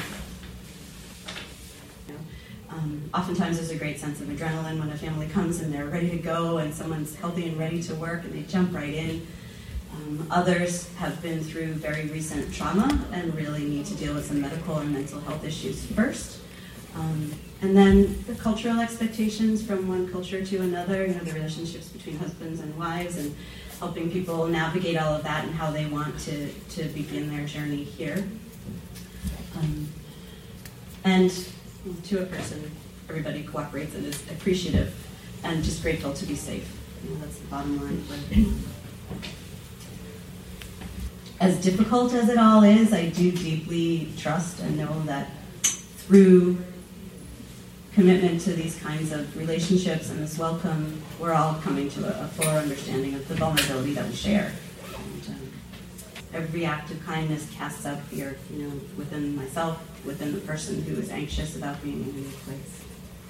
Um, oftentimes there's a great sense of adrenaline when a family comes and they're ready to go and someone's healthy and ready to work and they jump right in. Um, others have been through very recent trauma and really need to deal with some medical and mental health issues first. Um, and then the cultural expectations from one culture to another, you know, the relationships between husbands and wives, and helping people navigate all of that and how they want to, to begin their journey here. Um, and to a person, everybody cooperates and is appreciative and just grateful to be safe. You know, that's the bottom line. As difficult as it all is, I do deeply trust and know that through commitment to these kinds of relationships and this welcome, we're all coming to a, a fuller understanding of the vulnerability that we share. And, um, every act of kindness casts out fear, you know, within myself, within the person who is anxious about being in a new place.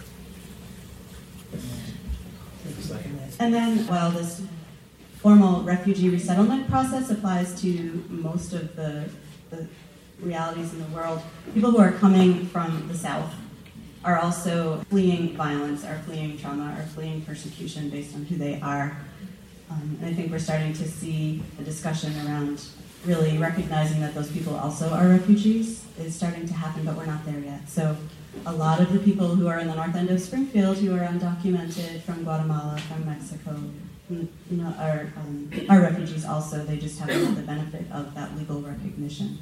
And then, while this formal refugee resettlement process applies to most of the, the realities in the world, people who are coming from the South are also fleeing violence, are fleeing trauma, are fleeing persecution based on who they are. Um, and I think we're starting to see a discussion around really recognizing that those people also are refugees is starting to happen, but we're not there yet. So a lot of the people who are in the north end of Springfield who are undocumented from Guatemala, from Mexico, you know, are, um, are refugees also. They just haven't had the benefit of that legal recognition.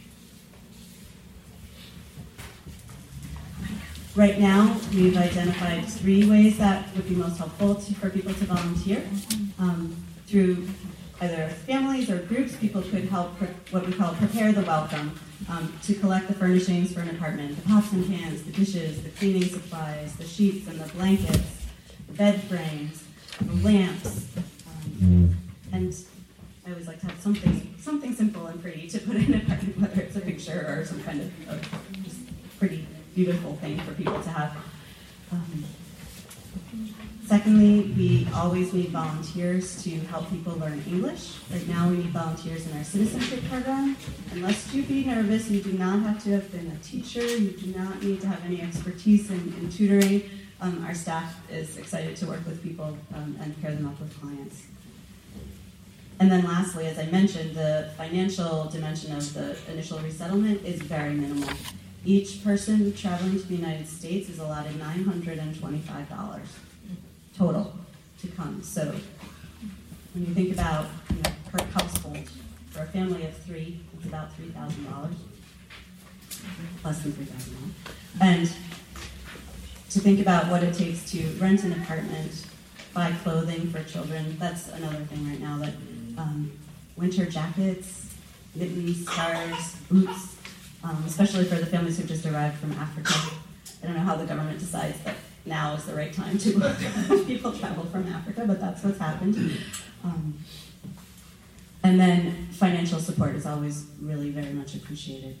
Right now, we've identified three ways that would be most helpful to, for people to volunteer. Um, through either families or groups, people could help pre- what we call prepare the welcome, um, to collect the furnishings for an apartment, the pots and pans, the dishes, the cleaning supplies, the sheets and the blankets, the bed frames, the lamps. Um, and I always like to have something something simple and pretty to put in an apartment, whether it's a picture or some kind of, of just pretty beautiful thing for people to have. Um, second, Secondly, we always need volunteers to help people learn English. Right now we need volunteers in our citizenship program. And lest you be nervous, you do not have to have been a teacher, you do not need to have any expertise in, in tutoring. Um, our staff is excited to work with people um, and pair them up with clients. And then lastly, as I mentioned, the financial dimension of the initial resettlement is very minimal. Each person traveling to the United States is allotted nine hundred twenty-five dollars total to come. So when you think about, you know, per household, for a family of three, it's about three thousand dollars, less than three thousand dollars. And to think about what it takes to rent an apartment, buy clothing for children, that's another thing right now, that um, winter jackets, mittens, scarves, boots, um, especially for the families who just arrived from Africa. I don't know how the government decides that now is the right time to have people travel from Africa, but that's what's happened. Um, and then financial support is always really very much appreciated.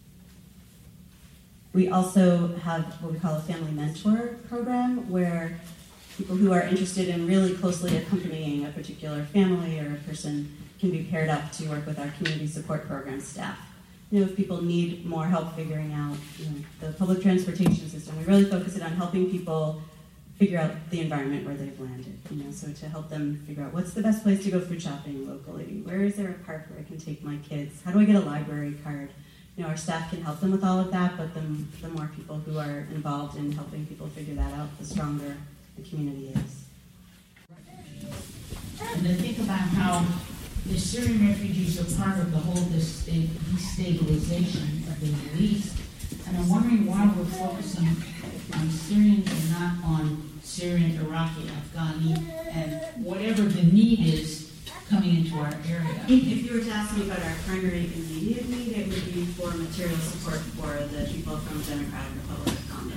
We also have what we call a family mentor program, where people who are interested in really closely accompanying a particular family or a person can be paired up to work with our community support program staff. You know, if people need more help figuring out, you know, the public transportation system, we really focus it on helping people figure out the environment where they've landed. You know, so to help them figure out what's the best place to go food shopping locally, where is there a park where I can take my kids, how do I get a library card? You know, our staff can help them with all of that, but the, the more people who are involved in helping people figure that out, the stronger the community is. And to think about how the Syrian refugees are part of the whole desta- destabilization of the Middle East, and I'm wondering why we're focusing on Syrians and not on Syrian, Iraqi, Afghani, and whatever the need is coming into our area. If you were to ask me about our primary immediate need, it would be for material support for the people from the Democratic Republic of Congo.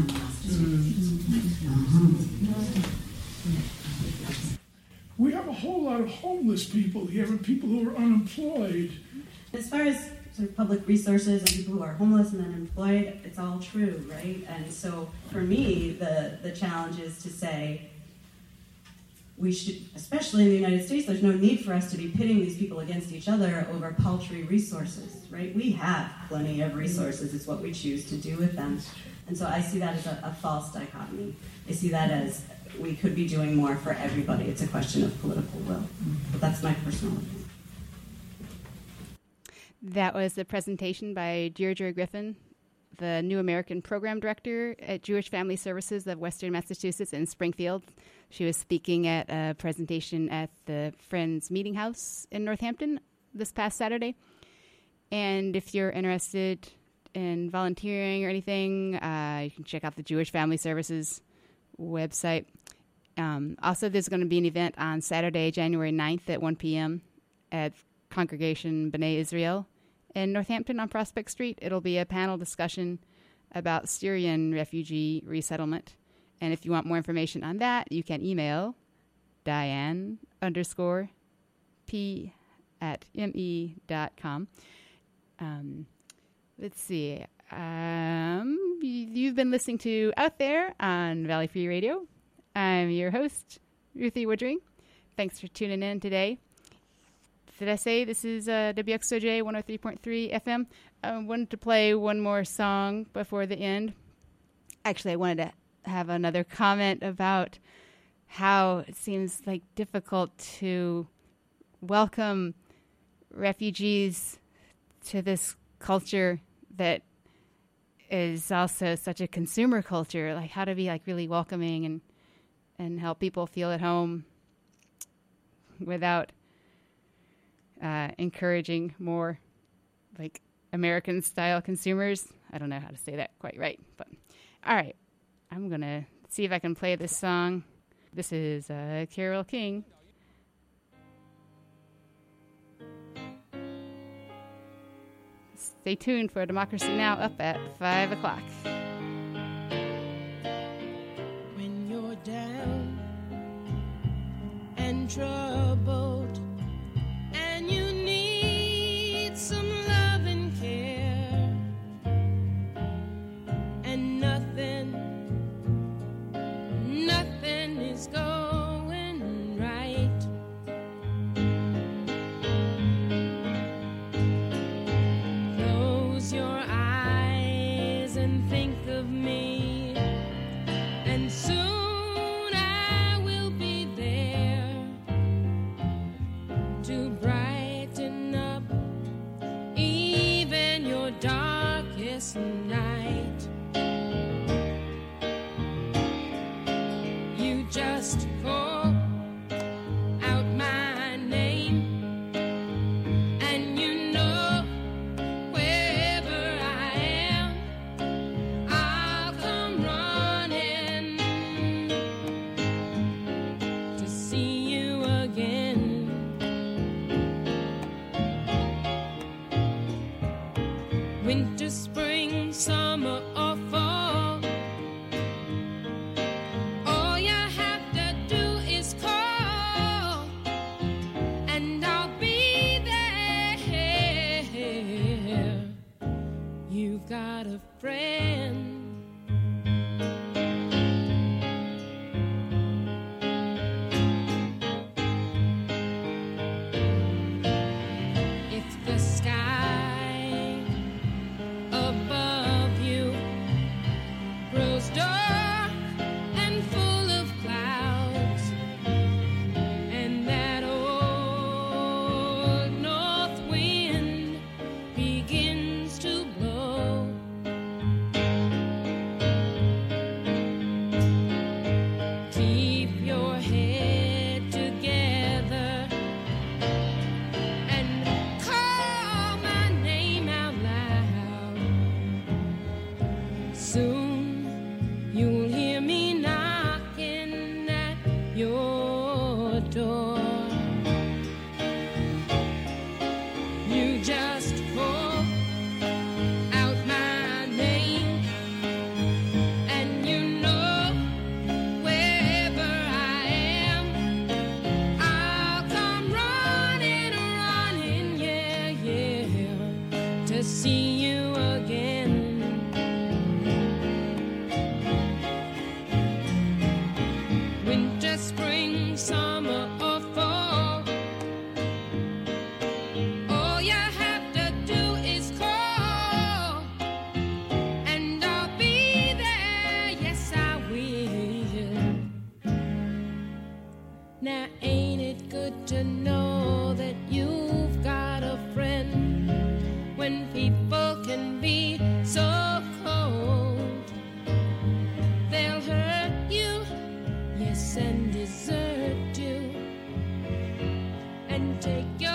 We have a whole lot of homeless people here and people who are unemployed. As far as sort of public resources and people who are homeless and unemployed, it's all true, right? And so for me, the, the challenge is to say, we should, especially in the United States, there's no need for us to be pitting these people against each other over paltry resources, right? We have plenty of resources. It's what we choose to do with them. And so I see that as a, a false dichotomy. I see that as we could be doing more for everybody. It's a question of political will. But that's my personal opinion. That was a presentation by Deirdre Griffin, the New American Program Director at Jewish Family Services of Western Massachusetts in Springfield. She was speaking at a presentation at the Friends Meeting House in Northampton this past Saturday. And if you're interested in volunteering or anything, uh, you can check out the Jewish Family Services website. Um, also, there's going to be an event on Saturday, January ninth at one p.m. at Congregation B'nai Israel in Northampton on Prospect Street. It'll be a panel discussion about Syrian refugee resettlement. And if you want more information on that, you can email Diane underscore P at me dot com. Um, let's see. Um, you've been listening to Out There on Valley Free Radio. I'm your host, Ruthie Woodring. Thanks for tuning in today. Did I say this is uh, W X O J one oh three point three F M? I wanted to play one more song before the end. Actually, I wanted to have another comment about how it seems like difficult to welcome refugees to this culture that is also such a consumer culture. Like how to be like really welcoming and and help people feel at home without uh, encouraging more like American style consumers. I don't know how to say that quite right, but all right. I'm going to see if I can play this song. This is uh, Carole King. Stay tuned for Democracy Now! Up at five o'clock. When you're down and troubled and you need some love and care and nothing Nothing is going and think of me, and soon I will be there to brighten up even your darkest night. You just call out my name, and you know wherever I am, I'll come running to see you again. Winter, spring, summer, or fall, all you have to do is call, and I'll be there. You've got a friend. If the sky above you grows dark and full of clouds, and that old north wind begins to blow, keep your head together and call my name out loud. Soon you'll hear me knocking at your door. You just call out my name, and you know wherever I am, I'll come running, running, yeah, yeah, to see you again. Winter, spring, summer, or fall, all you have to do is call, and I'll be there, yes I will. Now ain't it good to know that you've got a friend when people can be so cold? They'll hurt you, yes, and desert you, and take your